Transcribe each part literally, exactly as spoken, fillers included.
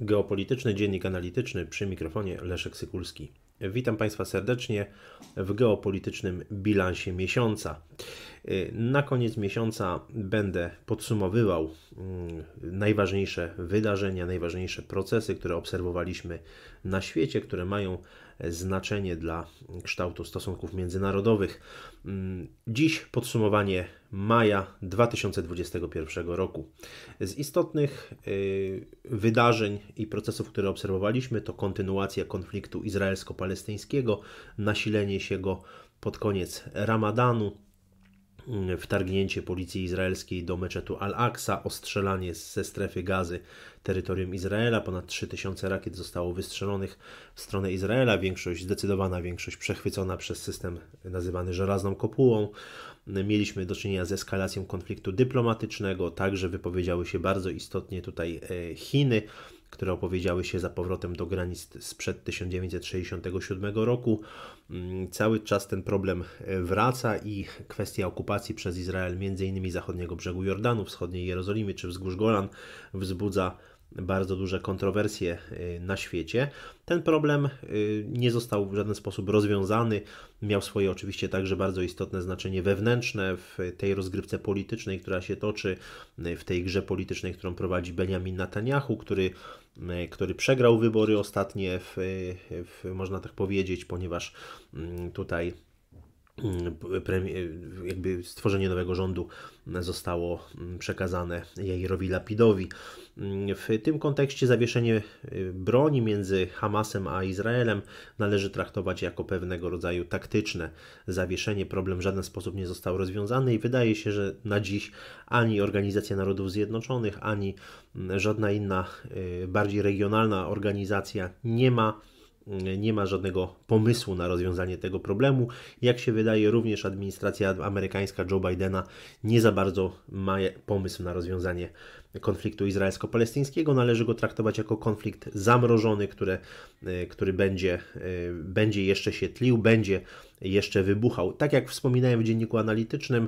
Geopolityczny Dziennik Analityczny, przy mikrofonie Leszek Sykulski. Witam Państwa serdecznie w geopolitycznym bilansie miesiąca. Na koniec miesiąca będę podsumowywał najważniejsze wydarzenia, najważniejsze procesy, które obserwowaliśmy na świecie, które mają znaczenie dla kształtu stosunków międzynarodowych. Dziś podsumowanie maja dwa tysiące dwudziestego pierwszego roku. Z istotnych wydarzeń i procesów, które obserwowaliśmy, to kontynuacja konfliktu izraelsko-palestyńskiego, nasilenie się go pod koniec Ramadanu, wtargnięcie policji izraelskiej do meczetu Al-Aqsa, ostrzelanie ze strefy Gazy terytorium Izraela. Ponad trzy tysiące rakiet zostało wystrzelonych w stronę Izraela. Większość, zdecydowana większość przechwycona przez system nazywany żelazną kopułą. Mieliśmy do czynienia z eskalacją konfliktu dyplomatycznego. Także wypowiedziały się bardzo istotnie tutaj Chiny, które opowiedziały się za powrotem do granic sprzed tysiąc dziewięćset sześćdziesiątego siódmego roku. Cały czas ten problem wraca i kwestia okupacji przez Izrael m.in. zachodniego brzegu Jordanu, wschodniej Jerozolimy czy wzgórz Golan wzbudza bardzo duże kontrowersje na świecie. Ten problem nie został w żaden sposób rozwiązany. Miał swoje oczywiście także bardzo istotne znaczenie wewnętrzne w tej rozgrywce politycznej, która się toczy, w tej grze politycznej, którą prowadzi Benjamin Netanyahu, który, który przegrał wybory ostatnie, w, w, można tak powiedzieć, ponieważ tutaj jakby stworzenie nowego rządu zostało przekazane Jairowi Lapidowi. W tym kontekście zawieszenie broni między Hamasem a Izraelem należy traktować jako pewnego rodzaju taktyczne zawieszenie. Problem w żaden sposób nie został rozwiązany i wydaje się, że na dziś ani Organizacja Narodów Zjednoczonych, ani żadna inna bardziej regionalna organizacja nie ma Nie ma żadnego pomysłu na rozwiązanie tego problemu. Jak się wydaje, również administracja amerykańska Joe Bidena nie za bardzo ma pomysł na rozwiązanie konfliktu izraelsko-palestyńskiego. Należy go traktować jako konflikt zamrożony, który, który będzie, będzie jeszcze się tlił, będzie jeszcze wybuchał. Tak jak wspominałem w dzienniku analitycznym,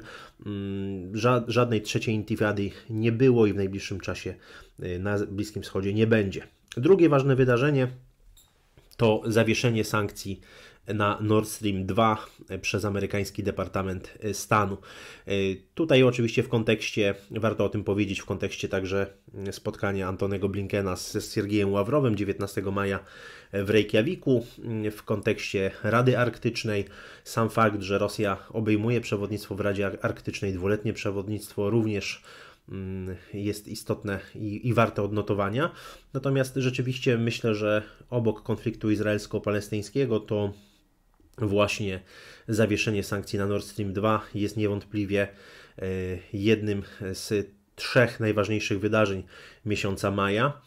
żadnej trzeciej intifady nie było i w najbliższym czasie na Bliskim Wschodzie nie będzie. Drugie ważne wydarzenie to zawieszenie sankcji na Nord Stream dwa przez amerykański Departament Stanu. Tutaj oczywiście w kontekście, warto o tym powiedzieć, w kontekście także spotkania Antonego Blinkena z Siergiejem Ławrowem dziewiętnastego maja w Reykjaviku, w kontekście Rady Arktycznej. Sam fakt, że Rosja obejmuje przewodnictwo w Radzie Arktycznej, dwuletnie przewodnictwo, również jest istotne i, i warte odnotowania. Natomiast rzeczywiście myślę, że obok konfliktu izraelsko-palestyńskiego to właśnie zawieszenie sankcji na Nord Stream dwa jest niewątpliwie jednym z trzech najważniejszych wydarzeń miesiąca maja.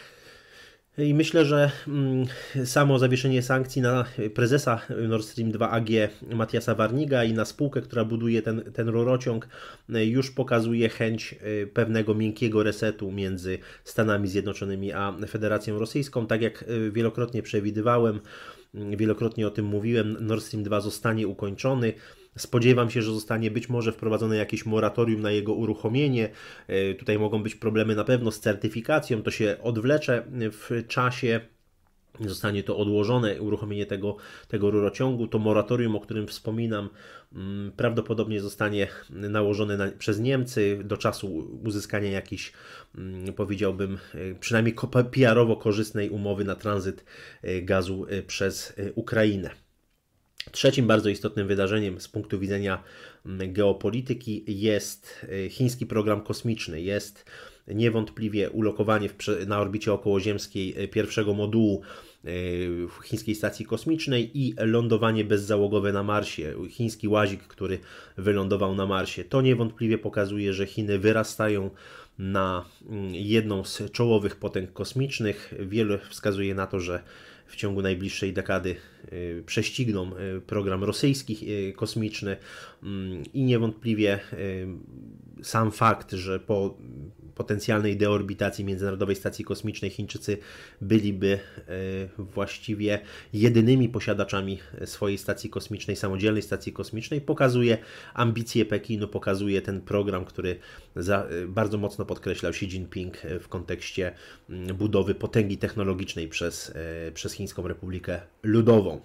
I myślę, że samo zawieszenie sankcji na prezesa Nord Stream dwa A G Matiasa Warniga i na spółkę, która buduje ten, ten rurociąg, już pokazuje chęć pewnego miękkiego resetu między Stanami Zjednoczonymi a Federacją Rosyjską. Tak jak wielokrotnie przewidywałem, wielokrotnie o tym mówiłem, Nord Stream dwa zostanie ukończony. Spodziewam się, że zostanie być może wprowadzone jakieś moratorium na jego uruchomienie. Tutaj mogą być problemy na pewno z certyfikacją, to się odwlecze w czasie. Zostanie to odłożone, uruchomienie tego, tego rurociągu. To moratorium, o którym wspominam, prawdopodobnie zostanie nałożone na, przez Niemcy do czasu uzyskania jakiejś, powiedziałbym, przynajmniej P R owo korzystnej umowy na tranzyt gazu przez Ukrainę. Trzecim bardzo istotnym wydarzeniem z punktu widzenia geopolityki jest chiński program kosmiczny. Jest niewątpliwie ulokowanie w, na orbicie okołoziemskiej pierwszego modułu chińskiej stacji kosmicznej i lądowanie bezzałogowe na Marsie. Chiński łazik, który wylądował na Marsie. To niewątpliwie pokazuje, że Chiny wyrastają na jedną z czołowych potęg kosmicznych. Wiele wskazuje na to, że w ciągu najbliższej dekady prześcigną program rosyjski kosmiczny i niewątpliwie sam fakt, że po potencjalnej deorbitacji Międzynarodowej Stacji Kosmicznej Chińczycy byliby właściwie jedynymi posiadaczami swojej stacji kosmicznej, samodzielnej stacji kosmicznej, pokazuje ambicje Pekinu, pokazuje ten program, który za, bardzo mocno podkreślał Xi Jinping w kontekście budowy potęgi technologicznej przez, przez Chińską Republikę Ludową.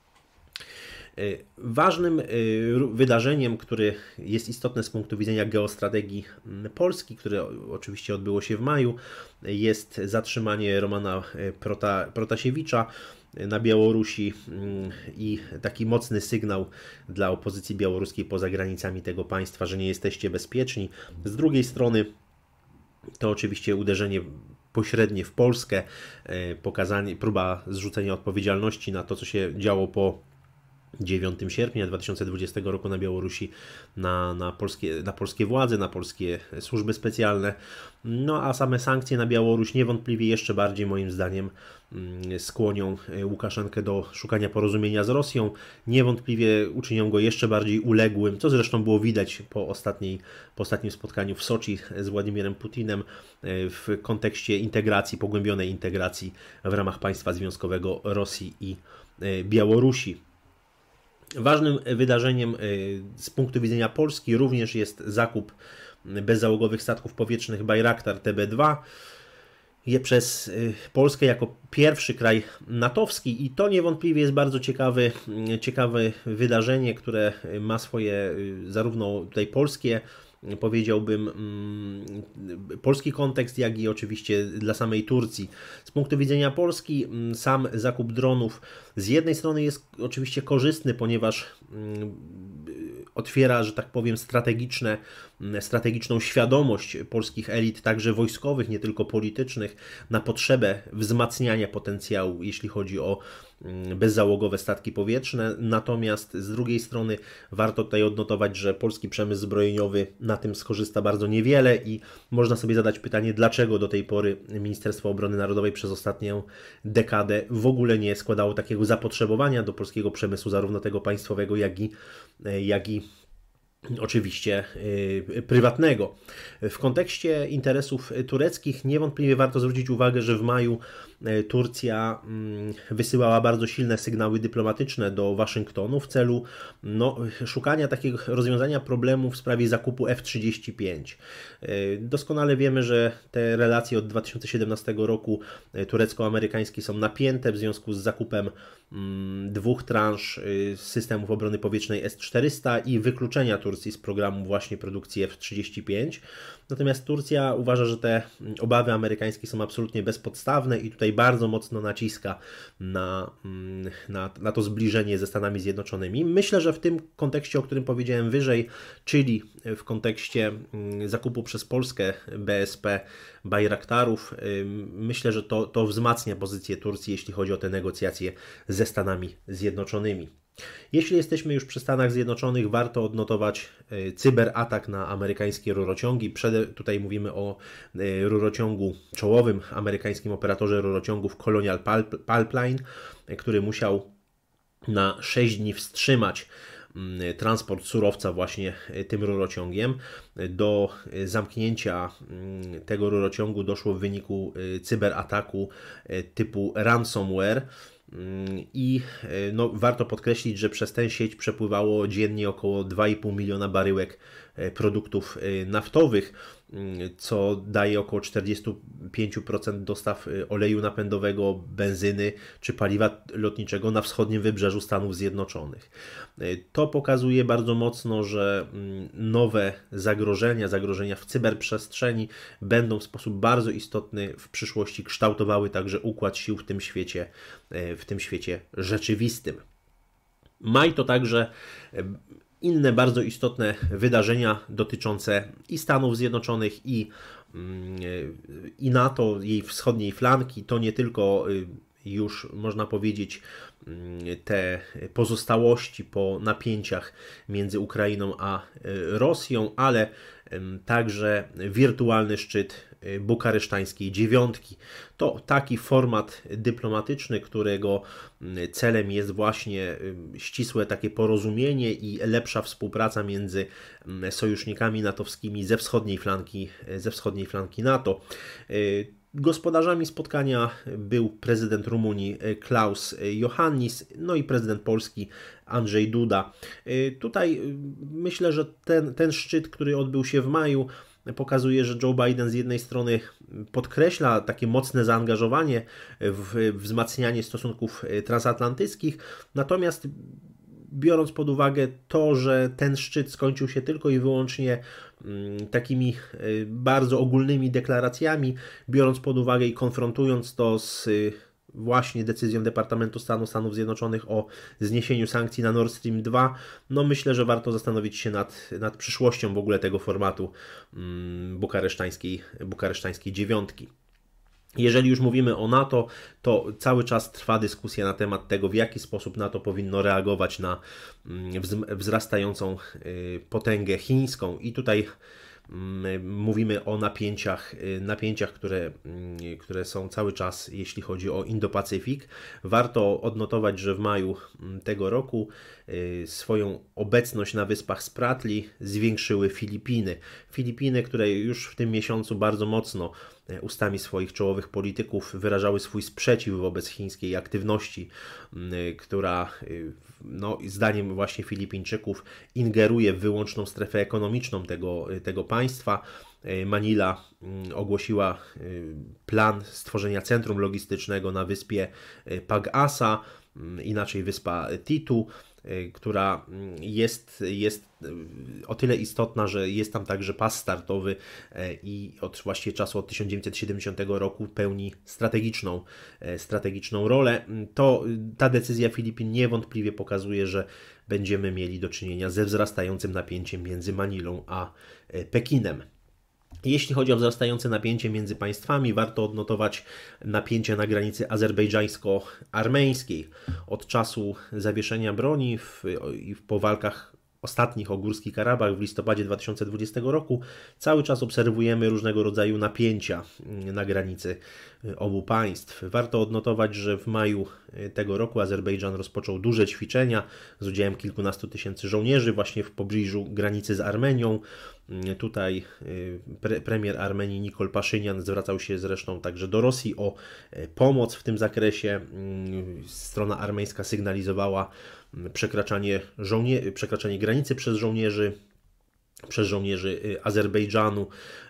Ważnym wydarzeniem, które jest istotne z punktu widzenia geostrategii Polski, które oczywiście odbyło się w maju, jest zatrzymanie Romana Prota, Protasiewicza na Białorusi i taki mocny sygnał dla opozycji białoruskiej poza granicami tego państwa, że nie jesteście bezpieczni. Z drugiej strony to oczywiście uderzenie pośrednie w Polskę, pokazanie, próba zrzucenia odpowiedzialności na to, co się działo po dziewiątego sierpnia dwa tysiące dwudziestego roku na Białorusi na, na, polskie, na polskie władze, na polskie służby specjalne. No a same sankcje na Białoruś niewątpliwie jeszcze bardziej moim zdaniem skłonią Łukaszenkę do szukania porozumienia z Rosją. Niewątpliwie uczynią go jeszcze bardziej uległym, co zresztą było widać po, ostatniej, po ostatnim spotkaniu w Soczi z Władimirem Putinem w kontekście integracji, pogłębionej integracji w ramach państwa związkowego Rosji i Białorusi. Ważnym wydarzeniem z punktu widzenia Polski również jest zakup bezzałogowych statków powietrznych Bayraktar T B dwa przez Polskę jako pierwszy kraj natowski i to niewątpliwie jest bardzo ciekawe, ciekawe wydarzenie, które ma swoje zarówno tutaj polskie, powiedziałbym, polski kontekst, jak i oczywiście dla samej Turcji. Z punktu widzenia Polski sam zakup dronów z jednej strony jest oczywiście korzystny, ponieważ otwiera, że tak powiem, strategiczne, strategiczną świadomość polskich elit, także wojskowych, nie tylko politycznych, na potrzebę wzmacniania potencjału, jeśli chodzi o bezzałogowe statki powietrzne. Natomiast z drugiej strony warto tutaj odnotować, że polski przemysł zbrojeniowy na tym skorzysta bardzo niewiele i można sobie zadać pytanie, dlaczego do tej pory Ministerstwo Obrony Narodowej przez ostatnią dekadę w ogóle nie składało takiego zapotrzebowania do polskiego przemysłu, zarówno tego państwowego, jak i, jak i oczywiście yy, prywatnego. W kontekście interesów tureckich niewątpliwie warto zwrócić uwagę, że w maju Turcja wysyłała bardzo silne sygnały dyplomatyczne do Waszyngtonu w celu no, szukania takiego rozwiązania problemu w sprawie zakupu F trzydzieści pięć. Doskonale wiemy, że te relacje od dwa tysiące siedemnastego roku turecko-amerykańskie są napięte w związku z zakupem dwóch transz systemów obrony powietrznej S czterysta i wykluczenia Turcji z programu właśnie produkcji F trzydzieści pięć. Natomiast Turcja uważa, że te obawy amerykańskie są absolutnie bezpodstawne i tutaj bardzo mocno naciska na, na, na to zbliżenie ze Stanami Zjednoczonymi. Myślę, że w tym kontekście, o którym powiedziałem wyżej, czyli w kontekście zakupu przez Polskę B S P Bayraktarów, myślę, że to, to wzmacnia pozycję Turcji, jeśli chodzi o te negocjacje ze Stanami Zjednoczonymi. Jeśli jesteśmy już przy Stanach Zjednoczonych, warto odnotować cyberatak na amerykańskie rurociągi. Przede, tutaj mówimy o rurociągu, czołowym amerykańskim operatorze rurociągów Colonial Pipeline, który musiał na sześć dni wstrzymać transport surowca właśnie tym rurociągiem. Do zamknięcia tego rurociągu doszło w wyniku cyberataku typu ransomware. I no, warto podkreślić, że przez tę sieć przepływało dziennie około dwa i pół miliona baryłek produktów naftowych, co daje około czterdzieści pięć procent dostaw oleju napędowego, benzyny czy paliwa lotniczego na wschodnim wybrzeżu Stanów Zjednoczonych. To pokazuje bardzo mocno, że nowe zagrożenia, zagrożenia w cyberprzestrzeni będą w sposób bardzo istotny w przyszłości kształtowały także układ sił w tym świecie, w tym świecie rzeczywistym. Maj to także inne bardzo istotne wydarzenia dotyczące i Stanów Zjednoczonych, i, i NATO, jej wschodniej flanki. To nie tylko już można powiedzieć te pozostałości po napięciach między Ukrainą a Rosją, ale także wirtualny szczyt bukaresztańskiej dziewiątki. To taki format dyplomatyczny, którego celem jest właśnie ścisłe takie porozumienie i lepsza współpraca między sojusznikami natowskimi ze wschodniej flanki, ze wschodniej flanki NATO. Gospodarzami spotkania był prezydent Rumunii Klaus Iohannis, no i prezydent Polski Andrzej Duda. Tutaj myślę, że ten, ten szczyt, który odbył się w maju, pokazuje, że Joe Biden z jednej strony podkreśla takie mocne zaangażowanie w wzmacnianie stosunków transatlantyckich, natomiast biorąc pod uwagę to, że ten szczyt skończył się tylko i wyłącznie takimi bardzo ogólnymi deklaracjami, biorąc pod uwagę i konfrontując to z właśnie decyzją Departamentu Stanu Stanów Zjednoczonych o zniesieniu sankcji na Nord Stream dwa, no myślę, że warto zastanowić się nad, nad przyszłością w ogóle tego formatu bukaresztańskiej, bukaresztańskiej dziewiątki. Jeżeli już mówimy o NATO, to cały czas trwa dyskusja na temat tego, w jaki sposób NATO powinno reagować na wzrastającą potęgę chińską. I tutaj mówimy o napięciach, napięciach które, które są cały czas, jeśli chodzi o Indo-Pacyfik. Warto odnotować, że w maju tego roku swoją obecność na wyspach Spratly zwiększyły Filipiny. Filipiny, które już w tym miesiącu bardzo mocno ustami swoich czołowych polityków wyrażały swój sprzeciw wobec chińskiej aktywności, która no, zdaniem właśnie Filipińczyków ingeruje w wyłączną strefę ekonomiczną tego, tego państwa. Manila ogłosiła plan stworzenia centrum logistycznego na wyspie Pag-asa, inaczej wyspa Titu, która jest, jest o tyle istotna, że jest tam także pas startowy i od właściwie czasu od tysiąc dziewięćset siedemdziesiątego roku pełni strategiczną, strategiczną rolę. To ta decyzja Filipin niewątpliwie pokazuje, że będziemy mieli do czynienia ze wzrastającym napięciem między Manilą a Pekinem. Jeśli chodzi o wzrastające napięcie między państwami, warto odnotować napięcie na granicy azerbejdżańsko-armeńskiej. Od czasu zawieszenia broni w, po walkach ostatnich o Górski Karabach w listopadzie dwa tysiące dwudziestego roku cały czas obserwujemy różnego rodzaju napięcia na granicy obu państw. Warto odnotować, że w maju tego roku Azerbejdżan rozpoczął duże ćwiczenia z udziałem kilkunastu tysięcy żołnierzy właśnie w pobliżu granicy z Armenią. Tutaj pre premier Armenii Nikol Paszynian zwracał się zresztą także do Rosji o pomoc w tym zakresie. Strona armeńska sygnalizowała przekraczanie, żołnie przekraczanie granicy przez żołnierzy, przez żołnierzy Azerbejdżanu.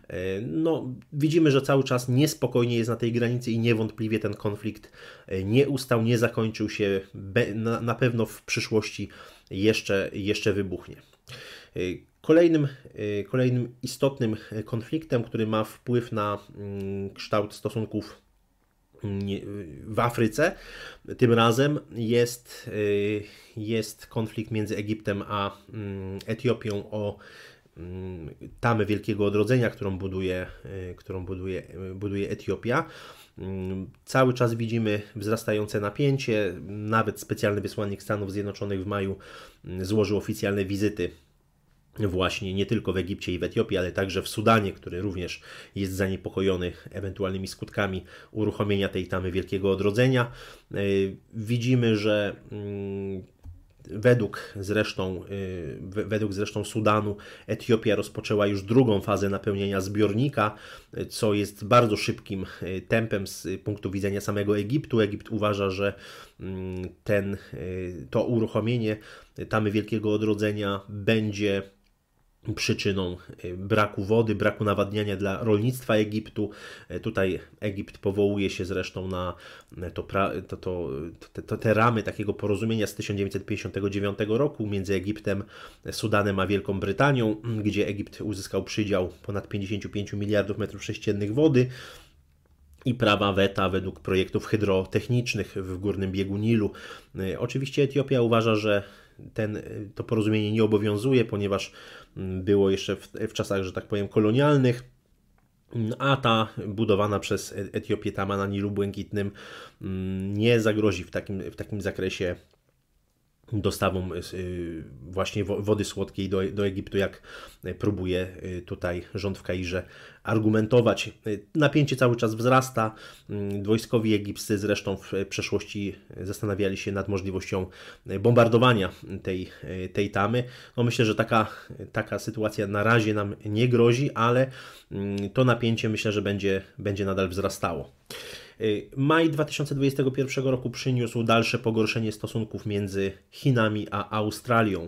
No, widzimy, że cały czas niespokojnie jest na tej granicy i niewątpliwie ten konflikt nie ustał, nie zakończył się, na, na pewno w przyszłości jeszcze, jeszcze wybuchnie. Kolejnym, kolejnym istotnym konfliktem, który ma wpływ na kształt stosunków w Afryce, tym razem jest, jest konflikt między Egiptem a Etiopią o tamę Wielkiego Odrodzenia, którą buduje, którą buduje, buduje Etiopia. Cały czas widzimy wzrastające napięcie. Nawet specjalny wysłannik Stanów Zjednoczonych w maju złożył oficjalne wizyty właśnie nie tylko w Egipcie i w Etiopii, ale także w Sudanie, który również jest zaniepokojony ewentualnymi skutkami uruchomienia tej tamy Wielkiego Odrodzenia. Widzimy, że według zresztą, według zresztą Sudanu Etiopia rozpoczęła już drugą fazę napełnienia zbiornika, co jest bardzo szybkim tempem z punktu widzenia samego Egiptu. Egipt uważa, że ten, to uruchomienie tamy Wielkiego Odrodzenia będzie przyczyną braku wody, braku nawadniania dla rolnictwa Egiptu. Tutaj Egipt powołuje się zresztą na to, to, to, to, te ramy takiego porozumienia z tysiąc dziewięćset pięćdziesiątego dziewiątego roku między Egiptem, Sudanem a Wielką Brytanią, gdzie Egipt uzyskał przydział ponad pięćdziesiąt pięć miliardów metrów sześciennych wody i prawa weta według projektów hydrotechnicznych w górnym biegu Nilu. Oczywiście Etiopia uważa, że ten, to porozumienie nie obowiązuje, ponieważ było jeszcze w, w czasach, że tak powiem, kolonialnych, a ta budowana przez Etiopię tama na Nilu Błękitnym nie zagrozi w takim, w takim zakresie dostawą właśnie wody słodkiej do, do Egiptu, jak próbuje tutaj rząd w Kairze argumentować. Napięcie cały czas wzrasta. Wojskowi egipscy zresztą w przeszłości zastanawiali się nad możliwością bombardowania tej, tej tamy. No myślę, że taka, taka sytuacja na razie nam nie grozi, ale to napięcie myślę, że będzie, będzie nadal wzrastało. Maj dwa tysiące dwudziestego pierwszego roku przyniósł dalsze pogorszenie stosunków między Chinami a Australią.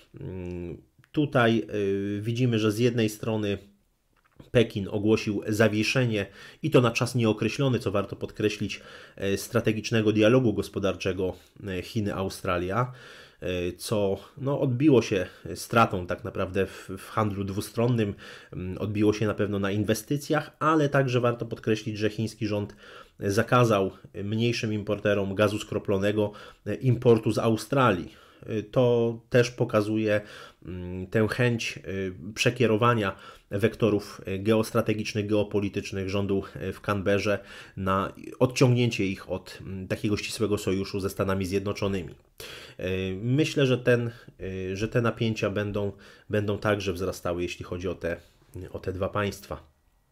Tutaj widzimy, że z jednej strony Pekin ogłosił zawieszenie i to na czas nieokreślony, co warto podkreślić, strategicznego dialogu gospodarczego Chiny-Australia, co no, odbiło się stratą tak naprawdę w, w handlu dwustronnym, odbiło się na pewno na inwestycjach, ale także warto podkreślić, że chiński rząd zakazał mniejszym importerom gazu skroplonego importu z Australii. To też pokazuje tę chęć przekierowania wektorów geostrategicznych, geopolitycznych rządu w Canberrze na odciągnięcie ich od takiego ścisłego sojuszu ze Stanami Zjednoczonymi. Myślę, że, ten, że te napięcia będą, będą także wzrastały, jeśli chodzi o te, o te dwa państwa.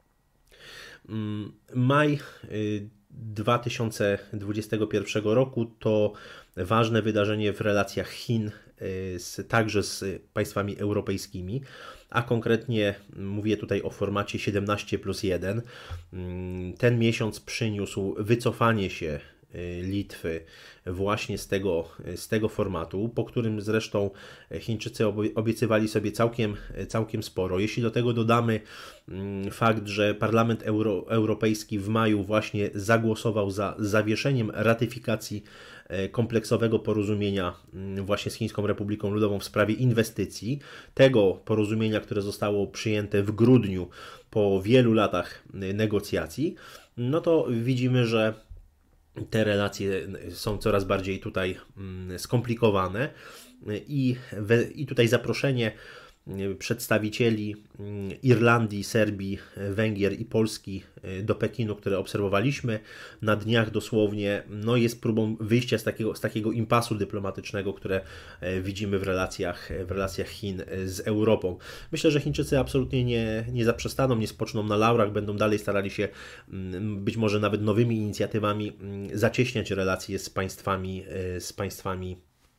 Maj dwa tysiące dwudziestego pierwszego roku to ważne wydarzenie w relacjach Chin z, także z państwami europejskimi, a konkretnie mówię tutaj o formacie siedemnaście plus jeden. Ten miesiąc przyniósł wycofanie się Litwy właśnie z tego, z tego formatu, po którym zresztą Chińczycy obiecywali sobie całkiem, całkiem sporo. Jeśli do tego dodamy fakt, że Parlament Euro, Europejski w maju właśnie zagłosował za zawieszeniem ratyfikacji kompleksowego porozumienia właśnie z Chińską Republiką Ludową w sprawie inwestycji, tego porozumienia, które zostało przyjęte w grudniu po wielu latach negocjacji, no to widzimy, że te relacje są coraz bardziej tutaj skomplikowane i, we, i tutaj zaproszenie przedstawicieli Irlandii, Serbii, Węgier i Polski do Pekinu, które obserwowaliśmy na dniach dosłownie, no jest próbą wyjścia z takiego, z takiego impasu dyplomatycznego, które widzimy w relacjach, w relacjach Chin z Europą. Myślę, że Chińczycy absolutnie nie, nie zaprzestaną, nie spoczną na laurach, będą dalej starali się być może nawet nowymi inicjatywami zacieśniać relacje z państwami, z państwami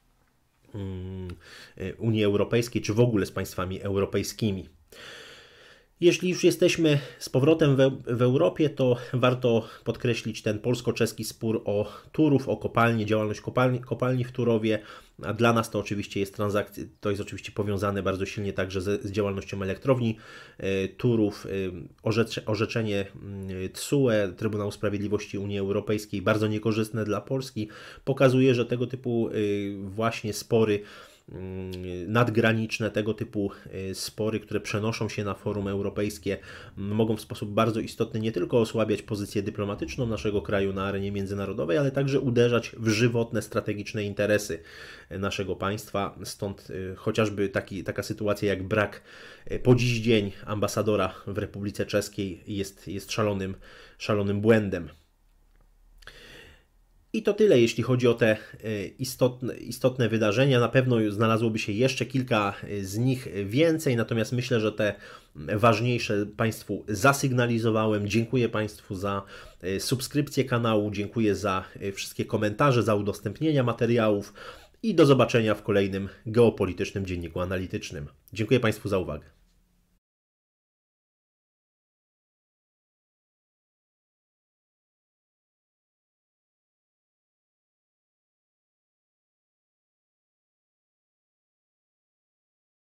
Unii Europejskiej, czy w ogóle z państwami europejskimi. Jeśli już jesteśmy z powrotem w, w Europie, to warto podkreślić ten polsko-czeski spór o Turów, o kopalnię, działalność kopalni, kopalni w Turowie. A dla nas to oczywiście jest transakcja, to jest oczywiście powiązane bardzo silnie także z, z działalnością elektrowni y, Turów. Y, orzecze, orzeczenie y, T S U E, Trybunału Sprawiedliwości Unii Europejskiej, bardzo niekorzystne dla Polski, pokazuje, że tego typu y, właśnie spory nadgraniczne, tego typu spory, które przenoszą się na forum europejskie, mogą w sposób bardzo istotny nie tylko osłabiać pozycję dyplomatyczną naszego kraju na arenie międzynarodowej, ale także uderzać w żywotne, strategiczne interesy naszego państwa. Stąd chociażby taki, taka sytuacja jak brak po dziś dzień ambasadora w Republice Czeskiej jest, jest szalonym, szalonym błędem. I to tyle, jeśli chodzi o te istotne, istotne wydarzenia. Na pewno znalazłoby się jeszcze kilka z nich więcej, natomiast myślę, że te ważniejsze Państwu zasygnalizowałem. Dziękuję Państwu za subskrypcję kanału, dziękuję za wszystkie komentarze, za udostępnienia materiałów i do zobaczenia w kolejnym geopolitycznym dzienniku analitycznym. Dziękuję Państwu za uwagę.